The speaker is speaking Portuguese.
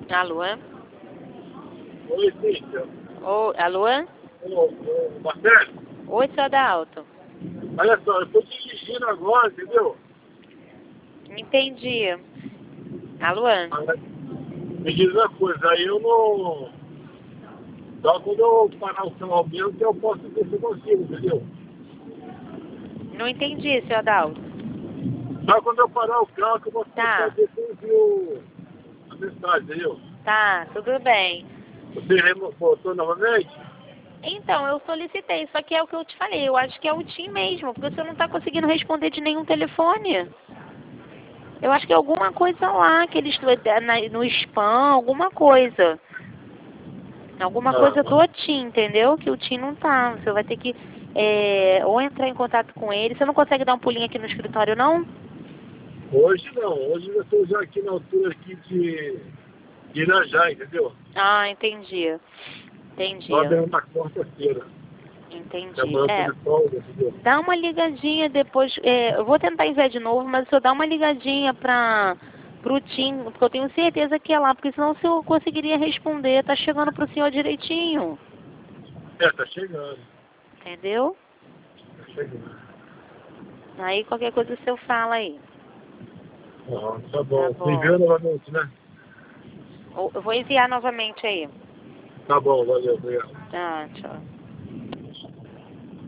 Alô? Oi, Cíntia. Alô? Ô, Marcelo, Oi, seu Adalto. olha só, eu estou dirigindo agora, entendeu? Entendi. Alô? Me diz uma coisa, aí eu não... Só quando eu parar o carro mesmo que eu posso ver se eu consigo, entendeu? Não entendi, seu Adalto. Só quando eu parar o carro que eu vou Tá. saber se enviou a mensagem, entendeu? Tá, tudo bem. Você botou novamente? Então, eu solicitei, só que é o que eu te falei, eu acho que é o TIM mesmo, porque você não tá conseguindo responder de nenhum telefone. Eu acho que é alguma coisa lá, que eles no spam, alguma coisa. Alguma coisa Ah, do TIM, entendeu? Que o TIM não tá. Você vai ter que ou entrar em contato com ele. Você não consegue dar um pulinho aqui no escritório, não? hoje não, hoje eu estou já aqui na altura aqui de Irajá, entendeu? Ah, entendi. Entendi. Só deu na quarta-feira. Entendi. Amanhã eu tô de folga, entendeu? Dá uma ligadinha depois. Eu vou tentar enviar de novo, mas só dá uma ligadinha pro TIM, porque eu tenho certeza que é lá, porque senão o senhor conseguiria responder. Tá chegando pro senhor direitinho. Tá chegando. Entendeu? Tá chegando. Aí qualquer coisa o senhor fala aí. Ah, tá Tá bom. bom. Ligando novamente, né? Eu vou enviar novamente aí. Tá bom, valeu, obrigado. Tá, tchau.